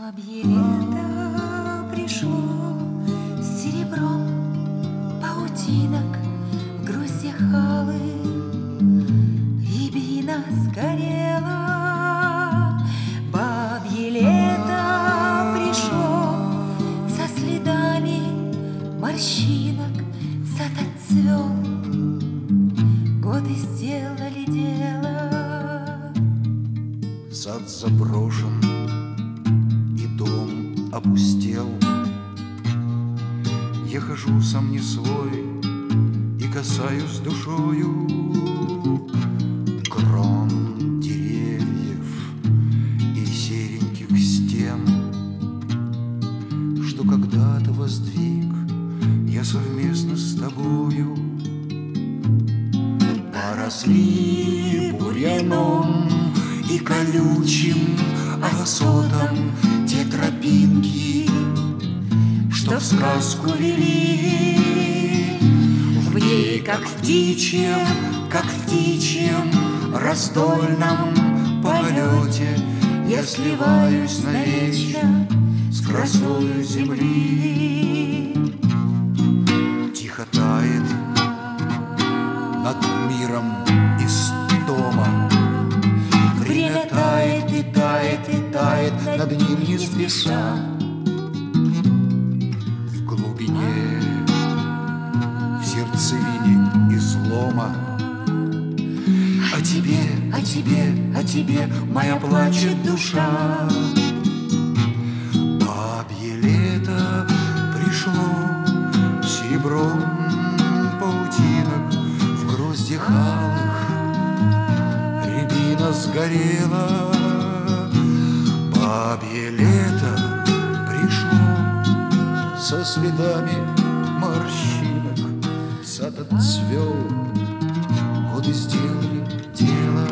Бабье лето пришло с серебром паутинок в гроздьях алых, рябина сгорела. Бабье лето пришло со следами морщинок, сад отцвел, годы сделали дело. Сад заброшен, и дом опустел. Я хожу сам не свой и касаюсь душою крон деревьев и сереньких стен, что когда-то воздвиг я совместно с тобою. Поросли бурьяном и колючим осотом те тропинки, что в сказку вели. В ней, как в птичьем раздольном полете, я сливаюсь навечно с красою земли. Тихо тает над миром истома, время тает и тает и тает над ним не спеша. В глубине, в сердцевине излома, о тебе моя плачет душа. Бабье лето пришло серебром паутинок в гроздьях алых, рябина сгорела. Бабье лето пришло со следами морщинок, сад отцвел, годы сделали дело.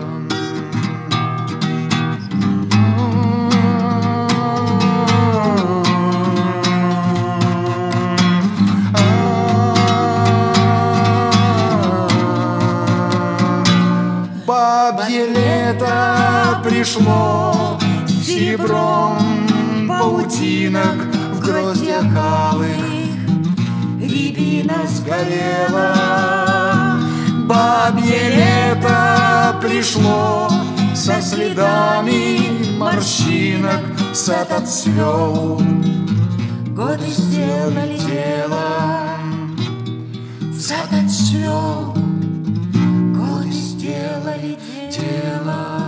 Бабье лето пришло серебром паутинок в гроздьях алых, рябина сгорела. Бабье лето пришло со следами морщинок, сад отцвел, годы сделали дело. Сад отцвел, годы сделали дело.